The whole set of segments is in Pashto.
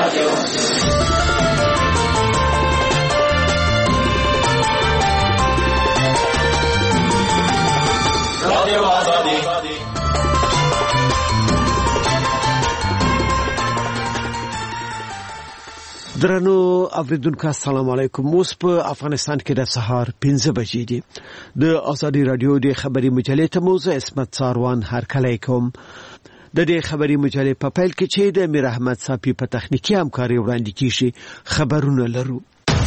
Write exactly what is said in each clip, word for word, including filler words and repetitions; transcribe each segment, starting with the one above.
درنو اوریدونکو السلام علیکم. اوس په افغانستان کې د سهار پنځه بجې دي. د ازادي رادیو د خبري مجلې ته موزه اسمت ساروان هر کله کوم. د دې خبري مجلې په پیل کې چې د میر احمد صافي په تخنیکی همکاري وړاندې کیږي خبرونه لرو.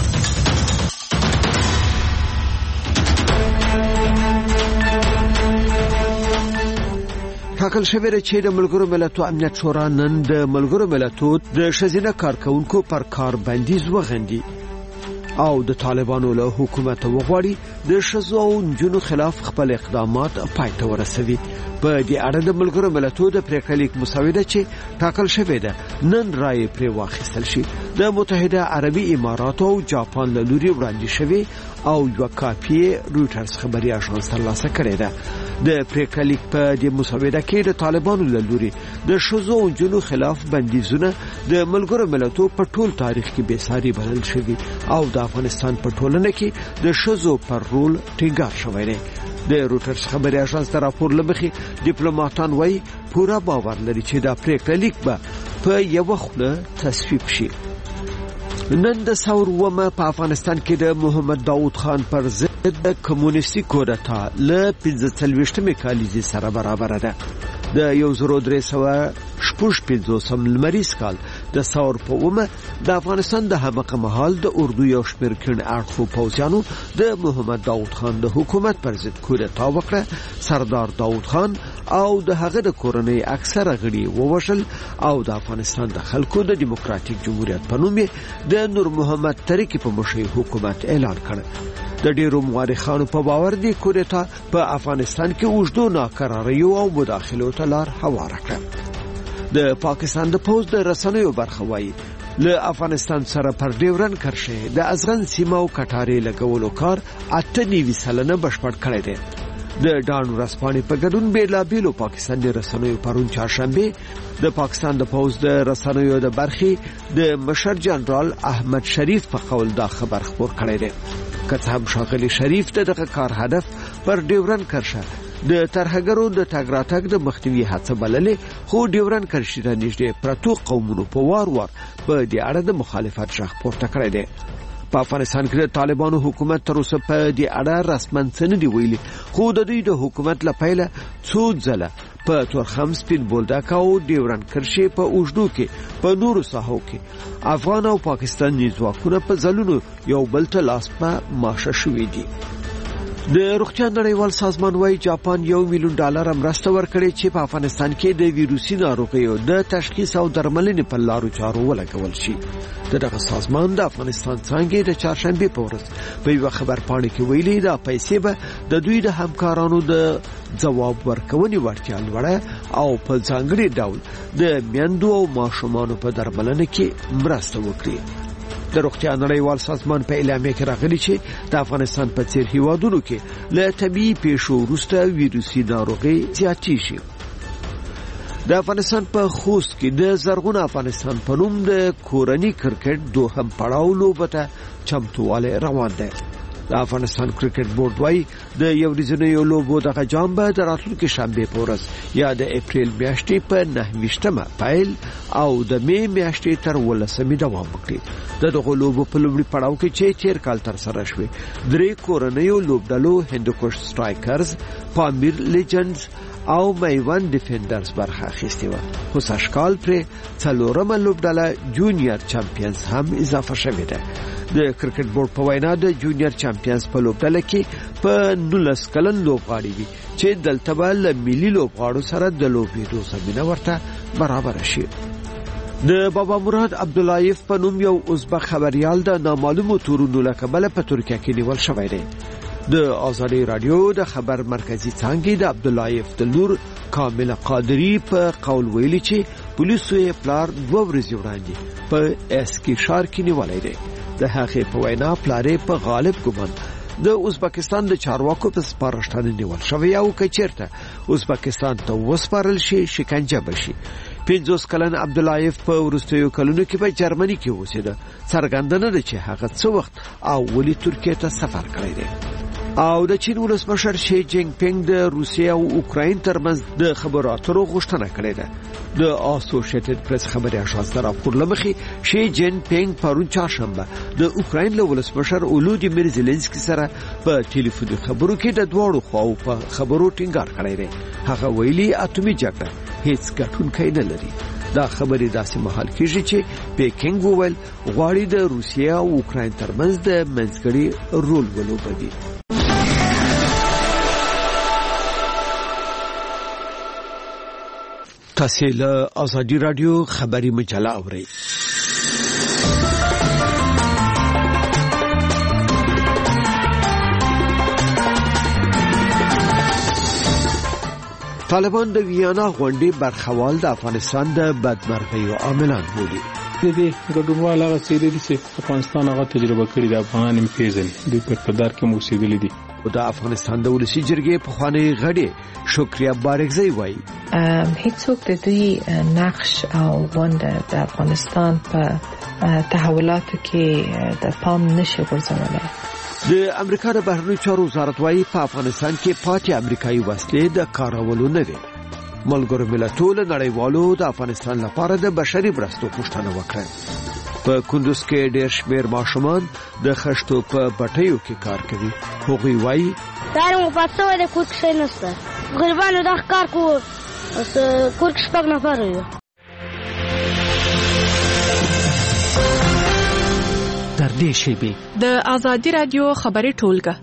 ټاکل شوی دی چې د ملګرو ملتونو امنیت شورا نن د ملګرو ملتونو د ښځینه کارکونکو پر کار بندیز وغندي او د طالبانو له حکومت وغواړي د ښځو او نجونو خلاف خپل اقدامات پای ته ورسوي. په دې اړه د ملګرو ملتونو د پریکړلیک مسوده چې ټاکل شوی ده نن رائے پر واخیستل شي. د متحده عربي اماراتو او جاپان له لوري وړاندې شوی او یو کاپی رویټرز خبري اژانس ترلاسه کړې ده. د پریکړلیک په دې مسوده کې د طالبانو له لوري د ښځو او نجونو خلاف بندیزونه د ملګرو ملتونو په ټول تاریخ کې بې ساري بلل شوی او د افغانستان په ټولنه کې د ښځو پر رول ټینګار شوی دی. د رویټرز خبري اژانس تر راپور لمخې ډیپلوماټان وايي پورا باور لري چې دا پریکړلیک به په یو خوله تصویب شي. نن د ثور ومه په افغانستان کې د محمد داوود خان پر ضد د کمونیستي کودتا له پنځه څلوېښتمې کالیزې سره برابر ده. د یو زر درې سوه شپږ پنځوسم لمریز کال د ثور په ومه د افغانستان د همغه مهال د اردو یو شمېر کڼ اړخو پوځیانو د محمد داوود خان د حکومت پر ضد کودتا وکړه. سردار داوود خان او د هغه د کورنۍ اکثره غړي ووژل او د افغانستان د خلکو د دیموکراتیک جمهوریت په نوم د نور محمد ترکی په مشرۍ حکومت اعلان کړ. د ډیرو مورخانو په باور دی کودتا په افغانستان کې اوږدو ناکراریو او مداخلو ته لار هواره کړه. د پاکستان د پوز د رسنیو برخه وایي له افغانستان سره پر ډیورن کرښه د ازغن سیمه او کټاري لګولو کار اته نوي سلنه بشپړ کړی دی. د ډانو رسپانې په ګډون بیلابیلو پاکستاني رسنیو پرون چهارشنبه د پاکستان د پوز د رسنیو د برخې د مشر جنرال احمد شریف په قول دا خبر خبر کړی دی. که څه هم ښاغلي شریف د دغه کار هدف پر ډیورن کرښه د ترهګرو د تګ راتګ د مخنیوي هڅه بللې، خو ډیورن کرښې ته نږدې پرتو قومونو په وار وار په دې اړه د مخالفت غږ پورته کړی دی. په افغانستان کې د طالبانو حکومت تر اوسه په دې اړه رسماً څه نه دی ویلي، خو د دوی د حکومت له پیله څو ځله په تورخم سپین بولدک او ډیورن کرښې په اوږدو کې په نورو ساحو کې افغان او پاکستاني ځواکونه په ځلونو یو بل ته لاس په ماشه شوي دي. د روغتیا نړیوال سازمان وايي جاپان یو میلیون ډالر مرسته ورکړي چې په افغانستان کې د ویروسي ناروغیو د تشخیص او درملنې په لارو چارو ولګول شي. دغه سازمان د افغانستان څنګه د چهارشنبه په ورځ په یو خبر پاڼه کې ویلي دا پیسې به د دوی د همکارانو د ځواب ورکونې وړتیا لوړه او په ځانګړي ډول د میندو او ماشومانو په درملنه کې مرسته وکړي. د روغتیا نړیوال سازمان په اعلامیه کې راغلي چې د افغانستان په څیر هیوادونو کې له طبيعي پیښو وروسته ویروسي ناروغي زیاتې شي. د افغانستان په خوست کې د زرغون افغانستان په نوم د کورنۍ کرکټ دوهم پړاو لوبه ته چمتووالی روان دی. د افغانستان کرکټ بورډ وايي د یو ورځنیو لوبو دغه جام به د راتلونکي شنبه په ورځ یا د اپریل میاشتې په نهه ویشتمه پیل او د می میاشتې تر ولسمې دوام وکړي. د دغه لوبو په لومړي پړاو کې چې تیر کال تر سره شوې درې کورنیو لوبډلو هندوکش سټرایکرز، پامیر لیجندز او میوان ډیفندرز برخه اخیستې وه، خو سږکال پرې څلورمه لوبډله جونیور چمپیونز هم اضافه شوې ده. د کرکټ بورډ په وینا د جونیور چمپیونز په لوبډله کې په نولس کلن لوبغاړي وي چې دلته به له ملي لوبغاړو سره د لوبېدو زمینه ورته برابره شي. د بابا مراد عبداللایف په نوم یو ازبک خبریال د نامعلومو تورونو له کبله په ترکیه کې نیول شوی دی. د آزادی رادیو د خبر مرکزی څانګې د عبداللایف د لور کامل قادری په قول ویلي چې پولیسو یې پلار دوه ورځې وړاندې په اسکیشار کې نیولی دی. د هغې په وینا پلار په غالب ګمان د ازبکستان د چارواکو په سپارښتنه نیول شوی او که چیرته ازبکستان ته وسپارل شي شکنجه بشي. پنځوس کلن عبداللایف په وروستیو کلونو کې په جرمني کې اوسېده. څرګنده نه ده چې هغه څه وخت او ولې ترکیه ته سفر کړی دی. او د چین ولسمشر شي جینګ پینګ د روسیې او اوکراین ترمنځ د خبرو اترو غوښتنه کړې ده. د اسوسییټډ پریس خبري اژانس راپور لمخې شي جین پینګ پرون چهارشنبه د اوکراین له ولسمشر اولودیمیر زيلنسکي سره په ټلیفوني خبرو کې د دواړو خواو په خبرو ټینګار کړی دی. هغه ویلي اټومي جګړه هیڅ ګټونکی نه لري. دا خبرې داسې مهال کېږي چې پیکینګ وویل غواړي د روسیې او اوکراین ترمنځ د منځګړي رول ولوبوي. تاسو له ازادي رادیو خبري مجله اورئ. طالبان د ویانا غونډې برخوال د افغانستان د بدمرغیو عاملان بولي. د دې ګډونوال هغه څه دي چې افغانستان هغه تجربه کړې ده، افغانان یې پیژني، دوی په اقتدار کې اوسېدلي دي. د افغانستان د ولسی جرګې په خوانی غړي شکریا بارکزی وایي هیڅوک د دوی نقش او غونډه د افغانستان په تحولاتو کې د پام نشي ورزولای. د امریکا د بهرنیو چارو وزارت وایي په افغانستان کې پاتې امریکایي وسلې د کارولو نه دي. ملګرو ملتونو له نړیوالو د افغانستان لپاره د بشري مرستو غوښتنه وکړه. په کندوز کې ډېر شمېر ماشومان د خښتو په بټیو کې کار کوي. هغوی وایي دا مو پاتو د کوټ څه نشته، غریبانو د کار کو اوس کوټ شپږ نفر یو. در دې شیبه د ازادي رادیو خبري ټولګه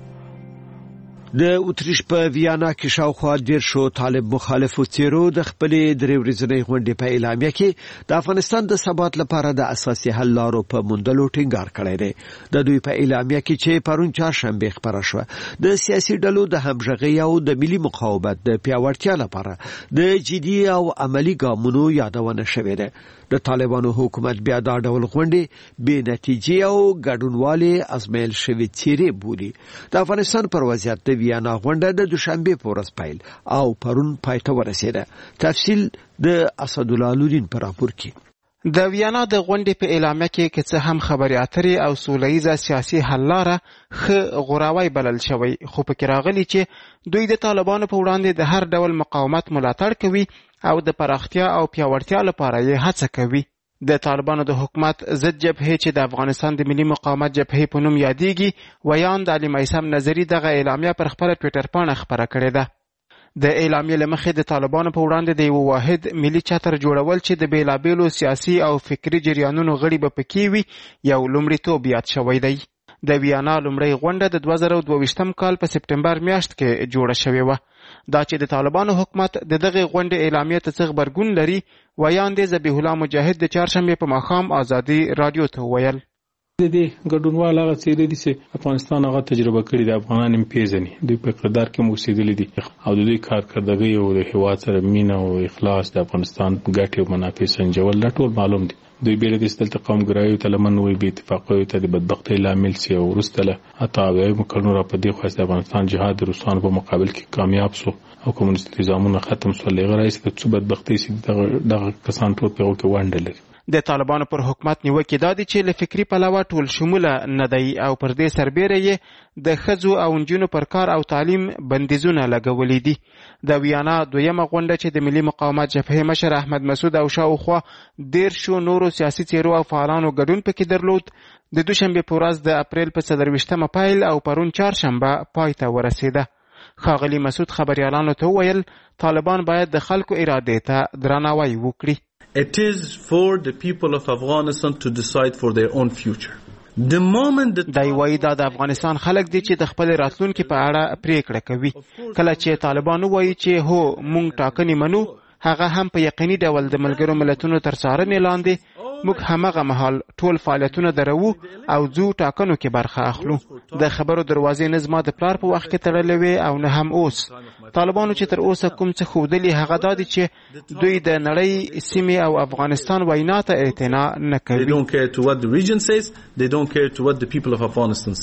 د اتریش په ویانا کې شاوخوا ډیر شو طالب مخالفو څیرو د خپلې درې ورځې غونډې په اعلامیه کې د افغانستان د ثبات لپاره د اساسي حل لارو په موندلو ټینګار کړی دی. د دوی په اعلامیه کې چې پرون چهارشنبه خبره شوه د سیاسي ډلو د همغږي او د ملي مقاومت د پیاوړتیا لپاره د جدي او عملی ګامونو یادونه شوې ده. د طالبانو حکومت بیا دا ډول غونډې بې نتیجې او ګډونوالې ازمایل شوې څیرې بولي. د افغانستان پر وضعیت د ویانا غونډه د دوشنبه په ورځ پیل او پرون پای ته ورسېده. تفصیل د اسدالله لودین پر راپور کې. د ویانا د غونډې په اعلامیه کې که څه هم خبري اترې او سولهییزه سیاسي حل لاره ښه غوراوی بلل شوی، خو پکې راغلي چې دوی د طالبانو په وړاندې د هر ډول مقاومت ملاتړ کوي او د پراختیا او پیاوړتیا لپاره یې هڅه کوي. د طالبانو د حکومت ضد جبهې چې د افغانستان د ملي مقاومت جبهې په نوم یادېږي، ویاند علي میثم نظري دغه اعلامیه پر خپله ټویټر پاڼه خپره کړې ده. د اعلامیې له مخې د طالبانو په وړاندې د یو واحد ملي چتر جوړول چې د بیلابیلو سیاسي او فکري جریانونو غړي به پکې وي یو لومړیتوب یاد شوی دی. د ویانا لومړۍ غونډه د دوه زره دوه ویشتم کال په سپټمبر میاشت کې جوړه شوې وه. دا چې د طالبانو حکومت د دغه غونډې اعلامیې ته څه غبرګون لري، ویاند ذبیح الله مجاهد د چهارشنبې په ماښام ازادي رادیو ته وویل. د دې ګډونوال هغه څه دي چې افغانستان هغه تجربه کړې ده، افغانان یې پیژني، دوی په اقتدار کې اوسېدلي دي او د دوی کارکردګۍ او د هېواد سره مینه او اخلاص د افغانستان ګټې او منافع سنجول دا ټول معلوم دي. دوی بیره د دلته قومګرایو ته لمن وي، بې اتفاقیو ته د بدبختۍ لامل سي او وروسته له اته اویایم کلونو را په دې خوا د افغانستان جهاد د روسانو په مقابل کې کامیاب سو او کمونیست نظامونه ختم سول. هغه راځي د څو بدبختۍ سي دغه کسان ټول په هغه کې ونډه لري. د طالبانو پر حکومت نیوکې دا دي چې له فکري پلوه ټول شموله نه دی او پر دې سربیره یې د ښځو او نجونو پر کار او تعلیم بندیزونه لګولي دي. د ویانا دویمه غونډه چې د ملي مقاومت جبهې مشر احمد مسعود او شاوخوا دیرشو نورو سیاسي څیرو او فعالانو ګډون پکې درلود، د دوشنبې په ورځ د اپریل په څلرویشتمه پیل او پرون چهارشنبه پای ته ورسېده. ښاغلي مسعود خبریالانو ته وویل طالبان باید د خلکو ارادې ته درناوی وکړي. It is for the people of Afghanistan to decide for their own future. The moment that دای وایي دا د افغانستان خلک دي چې د خپل راتلونکي په اړه پریکړه کوي. کله چې طالبان وایي چې هو مونږ ټاکنې منو، هغه هم په یقیني ډول د ملګرو ملتونو تر څارنې لاندې موږ همغه مهال ټول فعالیتونه درو او ځو ټاکنو کې برخه اخلو. د خبرو دروازې نه زما د پلار په وخت کې تړلې وې او نه هم اوس. طالبانو چې تر اوسه کوم څه ښودلي هغه دا دي چې دوی د نړۍ سیمې او افغانستان وینا ته اعتنا نه کوي.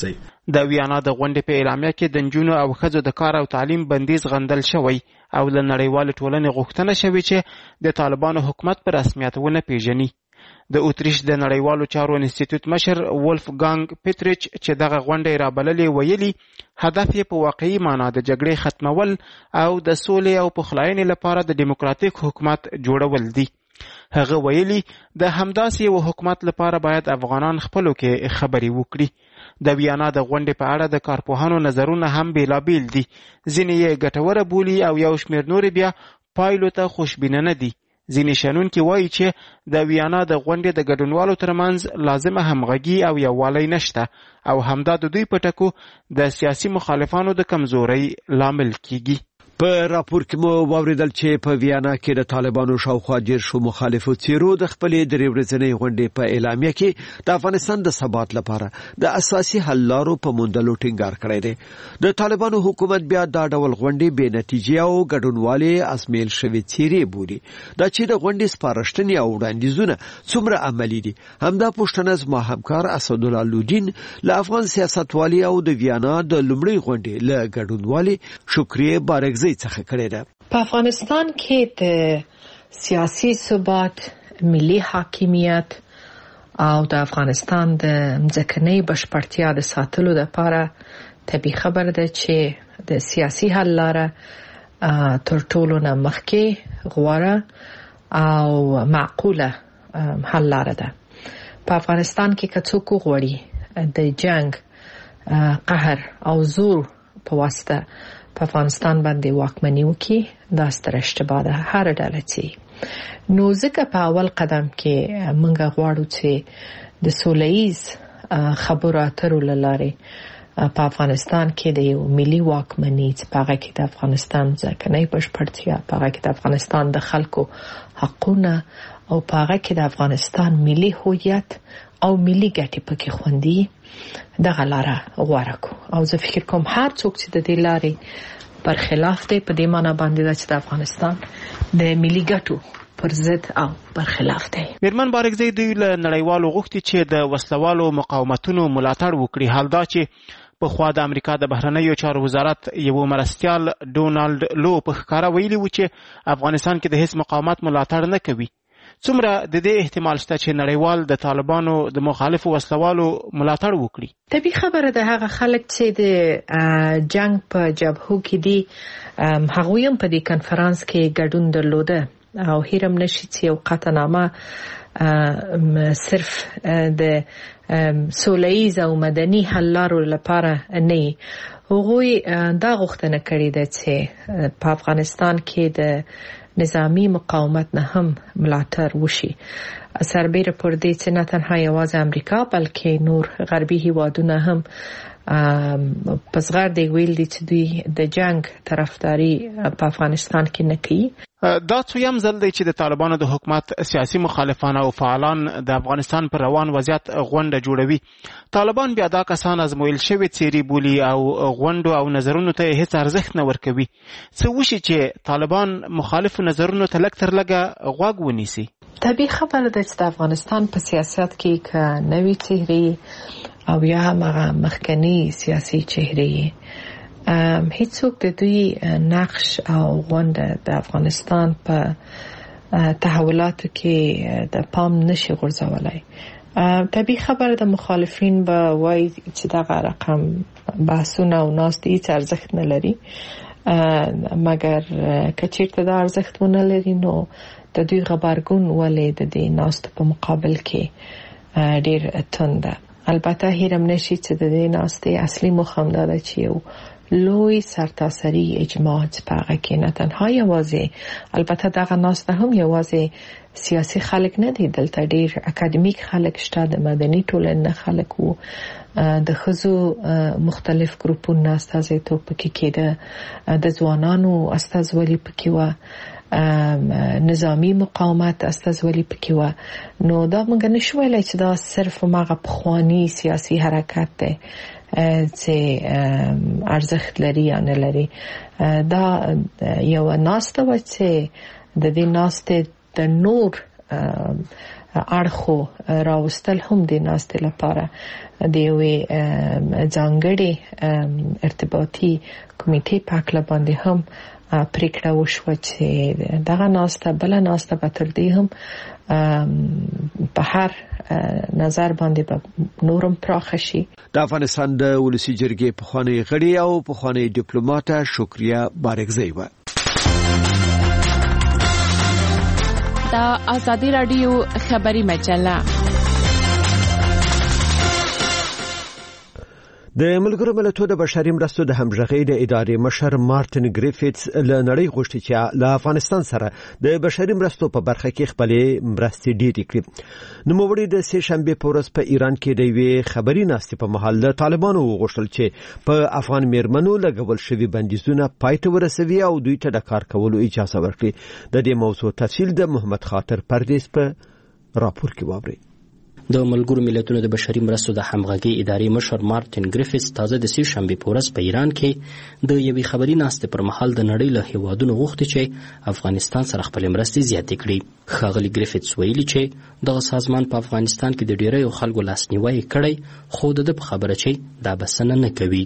د ویانا د غونډې په اعلامیه کې د نجونو او ښځو د کار او تعلیم بندیز غندل شوی او له نړیوالې ټولنې غوښتنه شوې چې د طالبانو حکومت په رسمیت ونه پیژني. د اتریش د نړیوالو چارو انسټیټیوټ مشر ولفګانګ پیټریچ چې دغه غونډه رابللې ویلي هدف یې په واقعي معنا د جګړې ختمول او د سولې او پخلاینې لپاره د دیموکراتیک حکومت جوړول دي. هغه ویلي د همداسې یو حکومت لپاره باید افغانان خپلو کې خبرې وکړي. د ویانا د غونډې په اړه د کارپوهانو نظرونه هم بیلابیل دي. ځینې یې ګټوره بولي او یو شمېر نورې بیا پایلو ته خوشبینه نه دي. ځینې شنونکي وایي چې د ویانا د غونډې د ګډونوالو ترمنځ لازمه همغږي او یووالی نشته او همدا د دوی په ټکو د سیاسي مخالفانو د کمزورۍ لامل کیږي. په راپور کې مو واوریدل چې په ویانا کې د طالبانو شاوخوا دیرشو مخالفو څیرو د خپلې درې ورځنۍ غونډې په اعلامیه کې د افغانستان د ثبات لپاره د اساسي حل لارو په موندلو ټینګار کړی دی. د طالبانو حکومت بیا دا ډول غونډې بې نتیجې او ګډونوالې ازمیل شوې څیرې بولي. دا چې د غونډې سپارښتنې او وړاندیزونه څومره عملي دي همدا پوښتنه زما همکار اسدالله لودین له افغان سیاستوالي او د ویانا د لومړۍ غونډې له ګډونوالي شکریه بارګزۍ څخه کړی ده. په افغانستان کې د سیاسي ثبات، ملي حاکمیت او د افغانستان د ځمکنۍ بشپړتیا د ساتلو لپاره طبیعي خبر ده چې د سیاسي حل لاره تر ټولو نه مخکې غوره او معقوله حل لاره ده. په افغانستان کې که څوک وغواړي د جنگ، قهر او زور په واسطه په افغانستان باندې واکمني وکړي دا ستره اشتباه ده هر ډله چې نو ځکه په اول قدم کې موږ غواړو چې د سولهییز خبرو اترو له لارې په افغانستان کې د یو ملي واکمنۍ په هغه کې د افغانستان ځمکنۍ بشپړتیا، په هغه کې د افغانستان د خلکو حقونه او په هغه کې د افغانستان ملي هویت او ملي ګټې پکې خوندي دغه لاره غوره کو. او زه فکر کوم هر څوک چې د دې لارې برخلاف دی په دې معنی باندې چې د افغانستان د ملي ګټو پر ضد او برخلاف دی. میرمن بارګزۍ دوی له نړیوالو غوښتي چې د وسلوالو مقاومتونو ملاتړ وکړي. حال دا چې په خوا د امریکا د بهرنیو چارو وزارت یو مرستیال ډونالد لو په ښکاره ویلي و چې افغانستان کې د هیڅ مقاومت ملاتړ نه کوي. څومره د دې احتمال شته چې نړیوال د طالبانو د مخالفو وسلوالو ملاتړ وکړي؟ طبیعي خبره ده هغه خلک چې د جنگ په جبهو کې دي هغوی هم په دې کنفرانس کې ګډون درلوده او هیرم نشي چې یو قطعنامه صرف د سولهییز او مدني حل لارو لپاره نه هغوی دا غوښتنه کړې ده چې په افغانستان کې د نظامی مقاومت نه هم ملاتړ وشي. سربیره پر دې چې نه تنها یوازې امریکا بلکې نور غربي هیوادونه هم په صغر دی ویل دي چې دوی د جنگ طرفداري په افغانستان کې نه کوي. دا څویم ځل دی چې د طالبانو د حکومت سیاسي مخالفان او فعالان د افغانستان پر روان وضعیت غونډه جوړوي. طالبان بیا دا کسان ازمویل شوي څیرې بولي او غونډو او نظرونو ته هیڅ ارزښت نه ورکوي. څه وشي چې طالبان مخالفو نظرونو ته لږ تر لږه غوږ ونیسي؟ طبیعي خبره ده چې د افغانستان په سیاست کې که نوې څهرې او یا هم هغه مخکني سیاسي چهرې هیڅوک د دوی نقش او غونډه د افغانستان په تحولاتو کې د پام نشي غورځولای. طبیعي خبره د مخالفین به وایي چې دغه رقم بحثونه او ناستې هیڅ ارزښت نه لري، مګر که چیرته دا ارزښت ونه لري نو د دوی غبرګون ولې د دې ناستو په مقابل کې ډیر توند ده. البته هیرم نشي چې د دې ناستې اصلي موخه هم دا ده چې یو لوی سرتاسري اجماع په هغه کې نه تنها یوازې البته دغه ناسته هم یوازې سیاسي خلک نه دي، دلته ډیر اکاډمیک خلک شته، د مدني ټولنې خلک وو، د ښځو مختلف ګروپونو استازیتوب پکې کېده، د ځوانانو استازولي پکې وه، نظامی مقاومت استازولي پکې وه. نو دا موږ نشو ویلی چې دا صرف هغه پخوانی سیاسي حرکت دی چې ارزښت لري یا نه لري. دا یو ناسته وه چې د دې ناستې د نور اړخو راوستل هم د ناستې لپاره د یوې ځانګړې ارتباطي کمیټې په اړه باندې هم پریکړه وشوه چې دغه ناسته بل ناسته به تر دې هم په هر نظر باندې به نورم پراخ شي. د افغانستان د ولسی جرګې پخوانی غړي او پخوانی ډیپلوماټ شکریا بارګزی و. د آزادی رادیو خبری مجله د ملګرو ملتونو د بشري مرستو د همغږۍ د ادارې مشر مارټن ګریفټس له نړۍ غوښتي چې له افغانستان سره د بشري مرستو په برخه کې خپل مرستې ډېرې کړي. نوموړي د سه شنبه په ورځ په ایران کې د یوې خبري ناستې په مهال له طالبانو وغوښتل چې په افغان میرمنو لګول شوی بندیزونه پای ته ورسوي او دوی ته د کار کولو اجازه ورکړي. د دې موضوع تفصیل د محمد خاطر پردیس په راپور کې واوري. د ملګرو ملتونو د بشري مرستو د همغږۍ ادارې مشر مارټن ګریفټس تازه د سه شنبه په ورځ په ایران کې د یوې خبري ناستې پر مهال د نړۍ له هیوادونو غوښتي چې افغانستان سره خپل مرستې زیاتې کړي. ښاغلي ګریفټس ویلي چې دغه سازمان په افغانستان کې د ډیرو خلکو لاسنیوي کړی خو د په خبره چې دا بسنه نه کوي.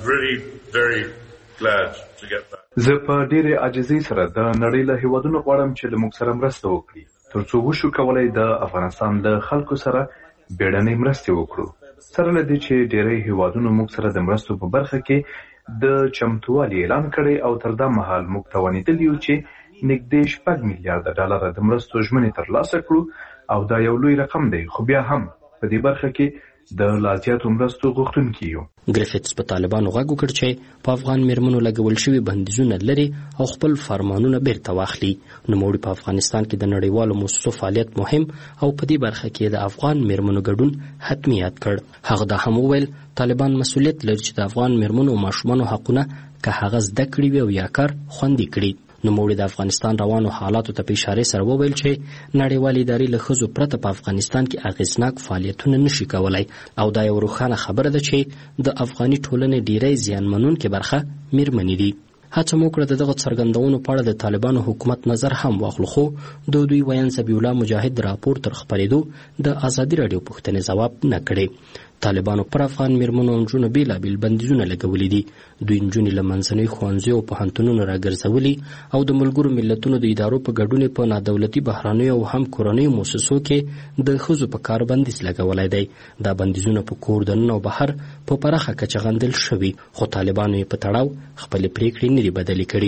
زه په ډیره عاجزۍ سره د نړۍ له هیوادونو غواړم چې له موږ سره مرسته وکړي ترڅو وشو کولای د افغانستان له خلکو سره بیړنۍ مرستې وکړو. سره له دې چې ډیری هیوادونو موږ سره د مرستو په برخه کې د چمتووالي اعلان کړی او تر دا مهال موږ توانیدلی یو چې نږدې شپږ میلیارډ ډالر د مرستو ژمنې ترلاسه کړو او دا یو لوی رقم دی خو بیا هم په دې برخه کې د لازیاتو مرستو غوښتونکي یو. ګریفټس په طالبانو غږ وکړ چې په افغان میرمنو لګول شوی بندیزونه لري او خپل فرمانونه بیرته واخلي. نوموړي په افغانستان کې د نړیوالو موسسو فعالیت مهم او په دې برخه کې د افغان میرمنو ګډون حتمی یاد کړ. هغه دا هم وویل طالبان مسؤلیت لري چې د افغان میرمنو او ماشومانو حقونه که هغه زده کړي وي او یا کار خوندي کړي. نوموړي د افغانستان روانو حالاتو ته په اشاره سره وویل چې نړیوالې ادارې له ښځو پرته په افغانستان کې اغېزناک فعالیتونه نشي کولای او دا یو روښانه خبره ده چې د افغاني ټولنې ډیری زیانمنونکې برخه میرمنې دي. هڅه مو کړه دغه څرګندونو په اړه د طالبانو حکومت نظر هم واخلو خو د دوی ویان ذبیح الله مجاهد راپور تر خپرېدو د ازادي راډیو پوښتنې ځواب نه کړي. طالبانو پر افغان میرمنو او نجونو بیلابیل بندیزونه لګولي دي. دوی نجونې له منځنۍ ښوونځیو او پوهنتونونو راګرځولي او د ملګرو ملتونو د ادارو په ګډون په نادولتي بهرانیو او هم کورنیو مؤسسو کې د ښځو په کار بندیز لګولی دی. دا بندیزونه په کور دننه او بهر په پراخه کچه غندل شوي خو طالبانو یې په تړاو خپلې پریکړې نه دي بدلې کړي.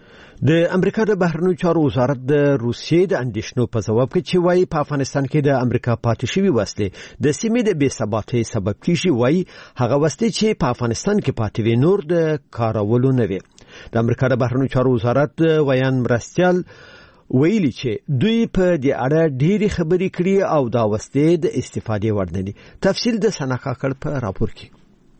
د امریکا د بهرنیو چارو وزارت د روسیې د اندېښنو په ځواب کې چې وايي په افغانستان کې د امریکا پاتې شوی وسلې د سیمې د بې ثباتۍ سبب کیږي. وايي هغه وسلې چې په افغانستان کې پاتې وي نور د کارولو نه وي. د امریکا د بهرنیو چارو وزارت ویان مرستیال ویلي چې دوی په دې اړه ډېری خبرې کړي او دا وسلې د استفادې وړ نه دي. تفصیل د سنا کاکړ په راپور کې.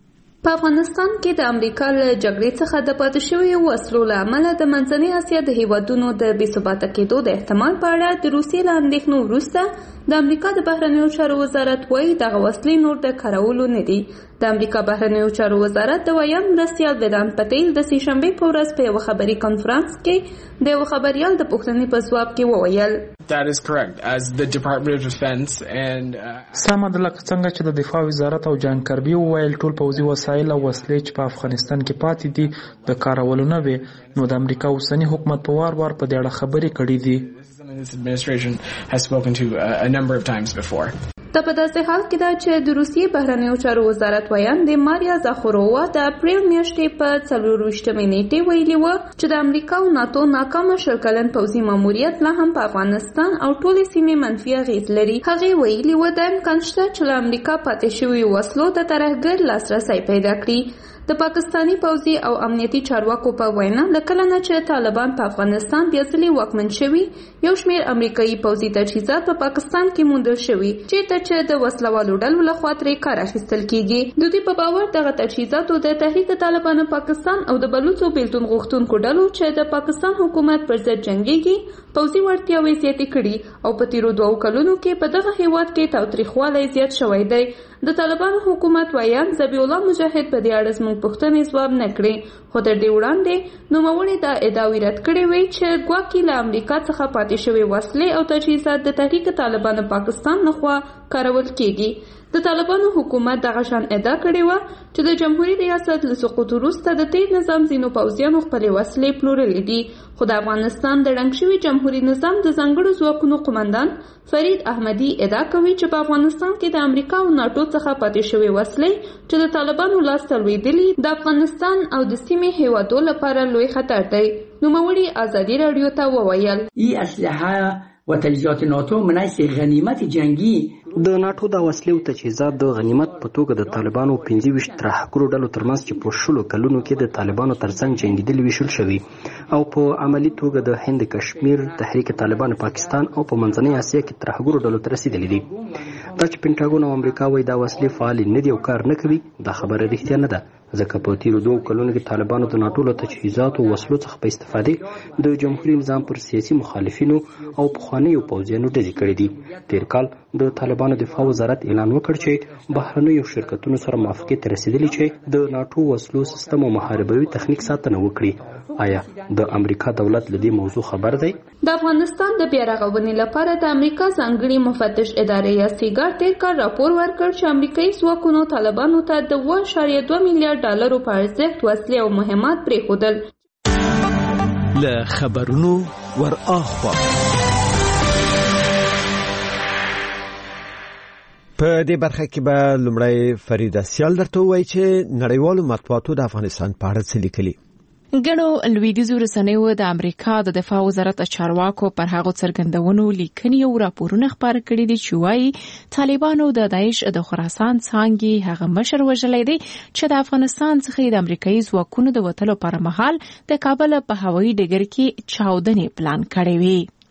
په افغانستان کې د امریکا له جګړې څخه د پاتې شویو وسلو له امله د منځنۍ اسیا د هیوادونو د بې ثباته کېدو د احتمال په اړه د روسیې له اندېښنو وروسته د امریکا د بهرنیو چارو وزارت وایي دغه وسلې نور د کارولو نه دي. د امریکا بهرنیو چارو وزارت د ویان مرستیال بدان پټیل د سه شنبې په ورځ په یو خبري کانفرنس کې د یو خبريال د پوښتنې په ځواب کې وویل That is correct. As the Department of Defense and سم د لکه څنګه چې د دفاع وزارت او جان کربي وویل ټول پوځي وسایل او وسلې چې په افغانستان کې پاتې دي د کارولو نه وي نو د امریکا اوسنی حکومت په وار وار په دې اړه خبرې کړې دي. This administration has spoken to a number of times before. دا په داسې حال کې ده چې د روسیې بهرنیو چارو وزارت ویان د ماریا زاخرووا د اپریل میاشتې په څلور ویشتمې نیټې ویلي و چې د امریکا او ناتو ناکامه شل کلن پوځي ماموریت لا هم په افغانستان او ټولې سیمې منفي اغېز لري. هغې ویلي و د امکان شته چې له امریکا پاتې شویو وسلو ته ترهګر لاسرسی پیدا کړي. د پاکستانی پوځي او امنیتي چارواکو په وینا د کله نه چې طالبان په افغانستان بیا ځلې واکمن شوي یو شمېر امریکایي پوځي تجهیزات په پاکستان کې موندل شوي چېرته چې د وسلوالو ډلو لخوا ترې کار اخیستل کیږي. د دوی په باور دغه تجهیزاتو د تحریک طالبانو پاکستان او د بلوڅو بیلتون غوښتونکو ډلو چې د پاکستان حکومت پر ضد جنګېږي پوځي وړتیاوې زیاتې کړي او په تیرو دوو کلونو کې په دغه هیواد کې تاوتریخوالی زیات شوی دی. د طالبانو حکومت ویان ذبیح الله مجاهد په دې اړه زموږ پوښتنې ځواب نه کړې خو تر دې وړاندې نوموړي دا ادعاوې رد کړې وې چې ګواکې له امریکا څخه پاتې شوې وسلې او تجهیزات د تحریک طالبانو پاکستان لخوا کارول کېږي. د طالبانو حکومت دغه شان ادعا کړې وه چې د جمهوریت ریاست له سقوط وروسته د تیر نظام ځینو پوځیانو خپلې وسلې پلورلې دي، خو د افغانستان د ړنګ شوي جمهوري نظام د ځانګړو ځواکونو قمندان فرید احمدي ادعا کوي چې په افغانستان کې د امریکا او ناټو څخه پاتې شوې وسلې چې د طالبانو لاسته لوېدلي د افغانستان او د سیمې هیوادو لپاره لوی خطر دی. نوموړي ازادي راډیو ته وویل این اسلحه و تجهیزات ناتو منعکس غنیمت جنگی د ناټو د وسلې او تجهیزات د غنیمت په توګه د طالبانو پنځه ویشت ترهګرو ډلو ترمنځ چې په شلو کلونو کې د طالبانو ترڅنګ جنګېدلي ویشل شوي او په عملي توګه د هند کشمیر تحریک طالبان پاکستان او په منځنۍ اسیا کې ترهګرو ډلو ته رسېدلي دي. دا چې پینټاګون او امریکا وایي دا وسلې فعالې نه دي او کار نه کوي، دا خبره رښتیا نه ده، ځکه په تیرو دوو کلونو کې طالبانو د ناټو له تجهیزاتو او وسلو څخه په استفادې د جمهوري نظام پر سیاسي مخالفینو او پخوانیو پوځیانو ډزې کړې دي. تیر کال د طالبانو دفاع وزارت اعلان وکړ چې بهرنیو شرکتونو سره موافقې ته رسېدلي چې د ناټو وسلو سیستم او محاربوي تخنیک ساتنه وکړي. آیا د امریکا دولت له دې موضوع خبر دی؟ د افغانستان د بیا رغونې لپاره د امریکا ځانګړي مفتش ادارې یا سیګار تیر کال راپور ورکړ چې امریکایي ځواکونو طالبانو ته د اوه اعشاریه دوه میلیارډ ډالرو په ارزښت وسلې او مهمات پرېښودل. له خبرونو ور اخوا په دې برخه کې به لومړی فریده سیال درته وایي چې نړیوالو مطبوعاتو د افغانستان په اړه څه لیکلي. ګڼو لویدیځو رسنیو د امریکا د دفاع وزارت چارواکو پر هغو څرګندونو لیکنې او راپورونه خپاره کړي دي چې وایي طالبانو د داعش د خراسان څانګې هغه مشر وژلی دی چې د افغانستان څخه د امریکایي ځواکونو د وتلو پر مهال د کابل په هوایي ډګر کې چاودنې پلان کړې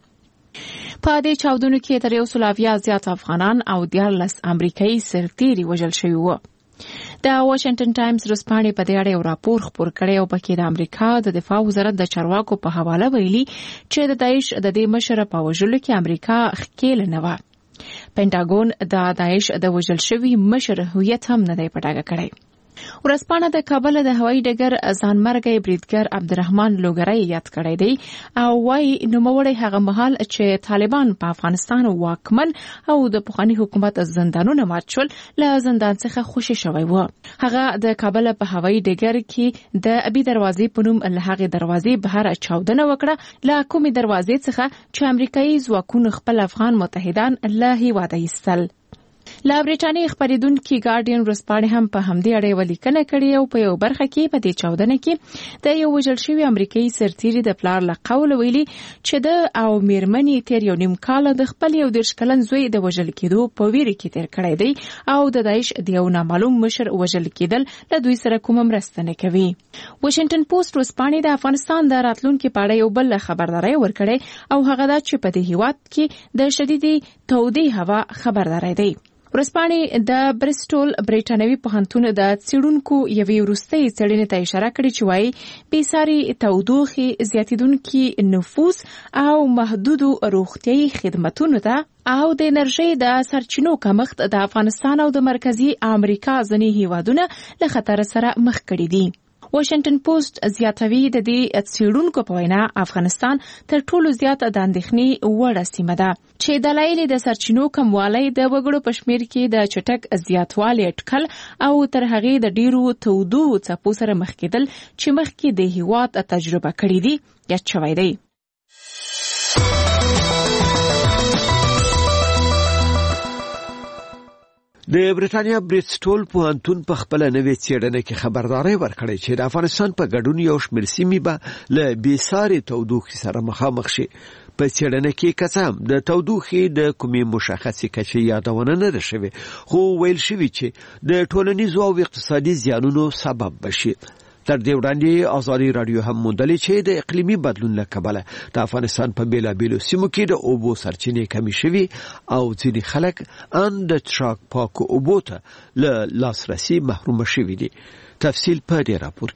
وې. په دې چاودنو کې تر یو سل اویا زیات افغانان او دیارلس امریکایي سرتیري وژل شوي وو. د واشنگټن ټایمز ورځپاڼې په دې اړه یو راپور خپور کړی او پکې د امریکا د دفاع وزارت د چارواکو په حواله ویلي چې د داعش د دې مشر په وژلو کې امریکا ښکیل نه وه. پینټاګون د داعش د وژل شوي مشر هویت هم نه دی په ډاګه کړی. ورځپاڼه د کابل د هوایي ډګر ځانمرګی بریدګر عبدالرحمن لوګری یاد کړی دی او وايي نوموړی هغه مهال چې طالبان په افغانستان واکمن او د پخواني حکومت زندانونه مات شول له زندان څخه خوشي شوی و. هغه د کابل په هوایي ډګر کې د ابي دروازې په نوم له هغې دروازې بهر چاودنه وکړه، له کومې دروازې څخه چې امریکایي ځواکونو خپل افغان متحدان له هیواده ایستل. له برېټانیې خپرېدونکي ګارډین ورځپاڼې هم په همدې اړه یوه لیکنه کړې او په یو برخه کې په دې چاودنه کې د یو وژل شوي امریکایي سرتیري د پلار له قوله ویلي چې د او میرمنې تیر یو نیم کال د خپل یو دېرش کلن زوی د وژل کېدو په ویره کې تیر کړی دی او د داعش د یو نامعلوم مشر وژل کېدل له دوی سره کومه مرسته نه کوي. واشنګټن پوسټ ورځپاڼې د افغانستان د راتلونکي په اړه یو بل خبرداری ورکړی او هغه دا چې په دې هیواد کې د شدیدې تودې هوا خبرداری دی. ورځپاڼې د بریسټول برېټانوي پوهنتون د څېړونکو یوې وروستۍ څېړنې ته اشاره کړې چې وایي بېساري تودوخې، زیاتېدونکي نفوس او محدودو روغتیايي خدمتونو ته او د انرژۍ د سرچینو کمښت د افغانستان او د مرکزي امریکا ځینې هیوادونه له خطر سره مخ کړي دي. واشنګټن پوسټ زیاتوي د دې څېړونکو په وینا افغانستان تر ټولو زیات د اندېښنې وړ سیمه ده چې دلایل د سرچینو کموالی، د وګړو په شمېر کې د چټک زیاتوالي اټکل او تر هغې د ډیرو تودو څپو سره مخ کېدل چې مخکې د هیواد تجربه کړي دي یاد شوی دی. د برېټانیا بریسټول پوهنتون په خپل نوې څېړنه کې خبرداري ورکړې چې د افغانستان په ګډون یو شمېر سیمې به له بېساري تودوخې سره مخامخ شي. په څېړنه کې که څه هم د تودوخې د کومې مشخصې کچې یادونه نه ده شوې، خو ویل شوي چې د ټولنیزو او اقتصادي زیانونو سبب بشي. تر دې وړاندې ازادي راډیو هم موندلې چې د اقلیمي بدلون له کبله د افغانستان په بیلابیلو سیمو کې د اوبو سرچینې کمې شوي او ځینې خلک ان د څښاک پاکو اوبو ته له لاسرسي محروم شوي دي. تفصیل په دې راپور کې.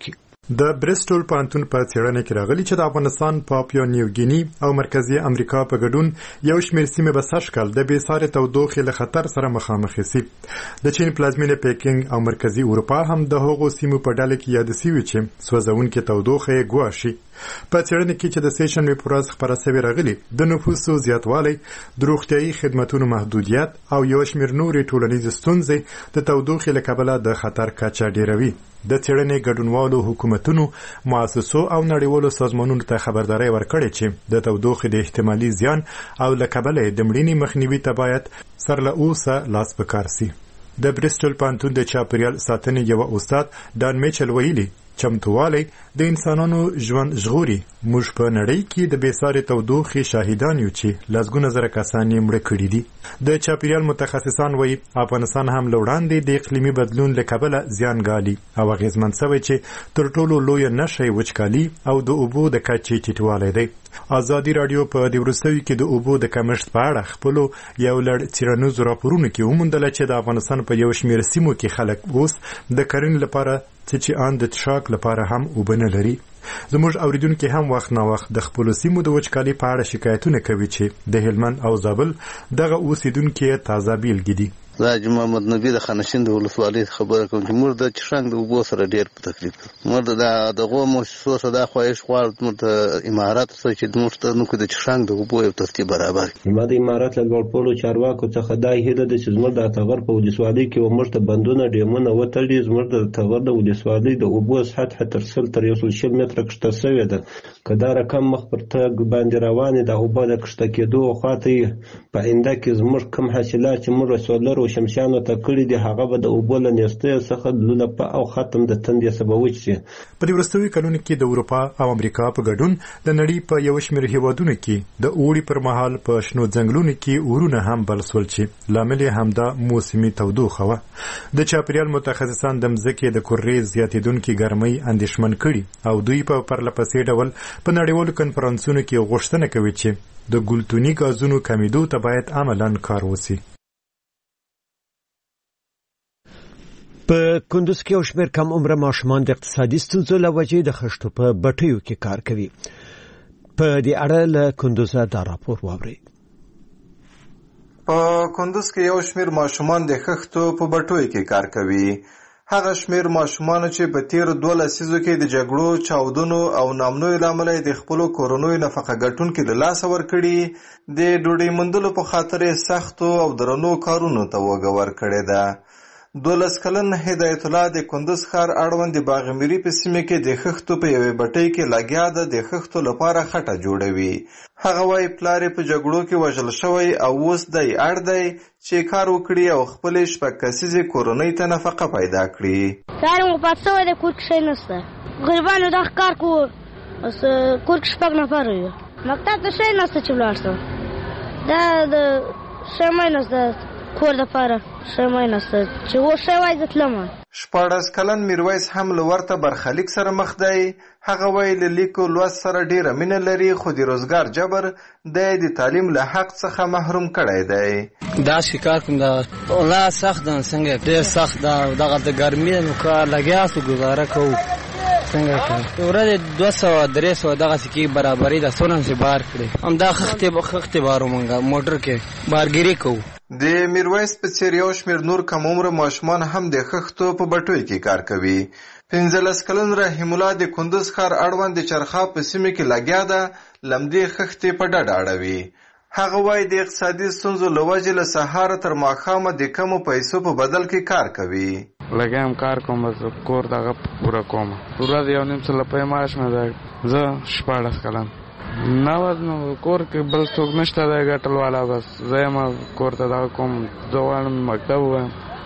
د بریسټول پوهنتون په څېړنه کې راغلي چې د افغانستان، پاپیا نیو ګینی او مرکزی امریکا په ګډون یو شمېر سیمې به سږ کال د بېسارې تودوخې له خطر سره مخامخ شي. د چین پلازمینه پیکینګ او مرکزی اروپا هم د هغو سیمو په ډله کې یاد شوي چې سوځونکې تودوخه یې ګواښي. په څېړنه کې چې د سه شنبې په ورځ خپره شوې راغلي د نفوسو زیاتوالی، د روغتیایي خدمتونو محدودیت او یو شمېر نورې ټولنیزې ستونزې د تودوخې له کبله د خطر کچه ډېروي. د څېړنې ګډونوالو حکومتونو، مؤسسو او نړیوالو سازمانونو ته خبرداری ورکړې چې د تودوخې د احتمالي زیان او له کبله د مړینې مخنیوي ته باید سر له اوسه لاس په کار سي. د بریسټل پوهنتون د چاپیریال ساتنې یوه استاد ډان میچل ویلي چمتووالی د انسانانو ژوند ژغوري. موږ په نړۍ کې د بېسارې تودوخې شاهدان یو چې لسګونه زره کسان یې مړه کړي دي. د چاپیریال متخصصان وایي افغانستان هم له وړاندې د اقلیمي بدلون له کبله زیان ګالي او اغېزمن سوی چې تر ټولو لویه نښه یې وچکالي او د اوبو د کچې ټیټوالی دی. ازادي راډیو په دې وروستیو کې د اوبو د کمښت په اړه خپلو یو لړ څېړنیزو راپورونو کې وموندله چې د افغانستان په یو شمېر سیمو کې خلک اوس د کرنې لپاره څه چې ان د څښاک لپاره هم اوبه نه لري. زموږ اوریدونکي هم وخت نا وخت د خپلو سیمو د وچکالۍ په اړه شکایتونه کوي چې د هلمند او زابل دغه اوسیدونکي تازه بیلګې دي. زه حاجي محمد نبي د خانشین د ولسوالۍ خبره کوم چې موږ د څښاک د اوبو سره ډېر په تکلیف یو. موږ د دغو مؤسسو څخه دا خواهش غواړو موږ د امارات څخه چې موږ ته نو د څښاک د اوبو یو ترتیب برابر کړي. ما د امارات له لوړپوړو چارواکو څخه دا هیله ده چې زموږ د اتغر په ولسوالۍ کې موږ ته بندونه ډیمونه وتړي. زموږ د اتغر د ولسوالۍ د اوبو سطحه تر سل تر یو سل شل متره کښته شوې ده. که دا رقم مخ پر تګ باندې روانې د اوبه د کښته کېدو خواته په آینده کې زموږ کم حاصلات چې موږ سولر او شمسیانو ته کړي دي هغه به د اوبو له نیستۍ څخه د لوله او ختم د تندې سبب وشي. په دې وروستیو کلونو کې د اروپا او امریکا په ګډون د نړۍ په یو شمېر هیوادونو کې د اوړي پر مهال په شنو ځنګلونو کې اورونه هم بل سول چې لامل یې همدا موسمي تودوخه وه. د چاپیریال متخصصان د مځکې د کرې زیاتېدونکې ګرمۍ اندېښمن کړي او دوی په پرلپسې ډول په نړیوالو کنفرانسونو کې غوښتنه کوي چې د ګلتوني ګازونو کمیدو ته باید عملاً کار وشي. په کندوز کې یو شمېر کم عمره ماشومان د اقتصادي ستونزو له وجې د خښتو په بټیو کې کار کوي. په دې اړه له کندوزه دا راپور واورئ. په کندوز کې یو شمېر ماشومان د خښتو په بټیو کې کار کوي. هغه شمېر ماشومان چې په تیر دوه لسیزو کې د جګړو، چاودنو او نامنوي له امله د خپلو کورنیو نفقه ګټونکي له لاسه ورکړي، د ډوډۍ موندلو په خاطر یې سختو او درنو کارونو ته وږه ورکړې ده. دولس کلن هدایت الله د کندوز ښار اړوند د باغمیري په سیمه کې د خښتو په یوې بټۍ کې لګیا ده د خښتو لپاره خټه جوړوي. هغه وايي پلار یې په جګړو کې وژل شوی او اوس دی اړ دی چې کار وکړي او خپلې شپږ کسیزې کورنۍ ته نفقه پیدا کړي. سهار مو پات شوی دی، کور کې شی نشته. غریبانو دغه کار کوو، اوس کور کې شپږ نفر یو. مکتب ته شی نشته چې ولاړ شم. دا د شی مای نشته کور دپاره، شی مای نشته چې و شی وای زه تلم. شپاړس کلن میرویس هم له ورته برخلیک سره مخ دی. هغه وایي له لیکو لوست سره ډېره مینه لري خو د روزګار جبر دی د تعلیم له حق څخه محروم کړی دی. دا چې کار کوم دا والله سخت ده، څنګه ډېر سخت ده. دغه د ګرمۍ نو کار لګیا سو ګزاره کوو څنګه کوو. ورځې دوه سوه درې سوه دغسې کې برابري ده څونه چې بار کړې. همدا خښتې خښتې بارو مونږ موټر کې بارګیري کوو. د میرویس په څېر یو شمېر نور کم عمره ماشومان هم د خښتو په بټیو کې کار کوي. پنځلس کلن رحیم الله د کندوز ښار اړوند د چرخاب په سیمه کې لګیا ده، لمدې خښتې په ډډه اړوي. هغه وایي د اقتصادي ستونزو له وجې له سهاره تر ماښامه د کمو پیسو په بدل کې کار کوي. لګیم کار کوم، بس کور دغه پوره کوم. ورځ یو نیم سل روپۍ معاش مې دی. زه شپاړس کلن نه نو کور کې بل څوک نشته دی ګټل والا، بس زه یم کور ته دغه کوم. زه غواړم مکتب ووایم،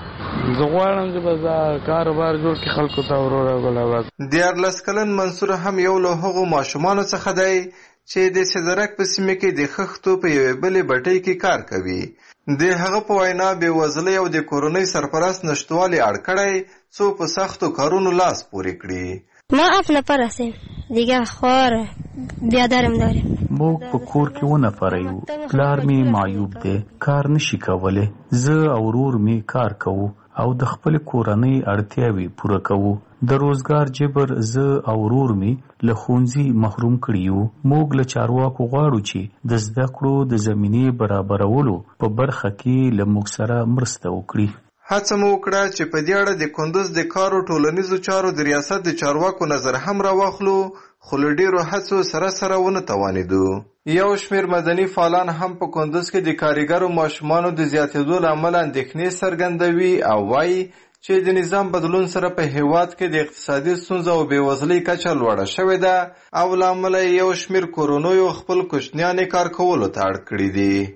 زه غواړم چې بس دا کاروبار جوړ کړي خلکو ته ورو راغله. بس دیارلس کلن منصور هم یو له هغو ماشومانو څخه دی چې د سیزرک په سیمه کې د خښتو په یوې بلې بټۍ کې کار کوي. د هغه په وینا بېوزلۍ او د کورنۍ سرپرست نشتوالي اړ کړی څو په سختو کارونو لاس پورې کړي. ما اف نفر هستیم دیگه خواهر بیادرم داریم. موږ په کور کې و نفر یو. پلار می معیوب دی، کار نشي کولی. زه او ورور می کار کوو او د خپل کورنۍ اړتیاوې پوره کوو. د روزګار جبر زه او ورور می له ښوونځي محروم کړي یو. موږ له چارواکو غواړو چې د زده کړو د زمینې برابرولو په برخه کې له موږ سره مرسته وکړي. هڅه مو وکړه چې په دې اړه د کندوز د کارو ټولنیزو چارو د ریاست د چارواکو نظر هم راواخلو، خو له ډېرو هڅو سره سره ونه توانېدو. یو شمېر مدني فعالان هم په کندوز کې د کارګرو ماشومانو د زیاتېدو له امله اندېښنې څرګندوي او وایي چې د نظام بدلون سره په هیواد کې د اقتصادي ستونزو او بېوزلۍ کچه لوړه شوې ده او له امله یو شمېر کورنیو خپل کوچنیانې کار کولو ته اړ کړي دي.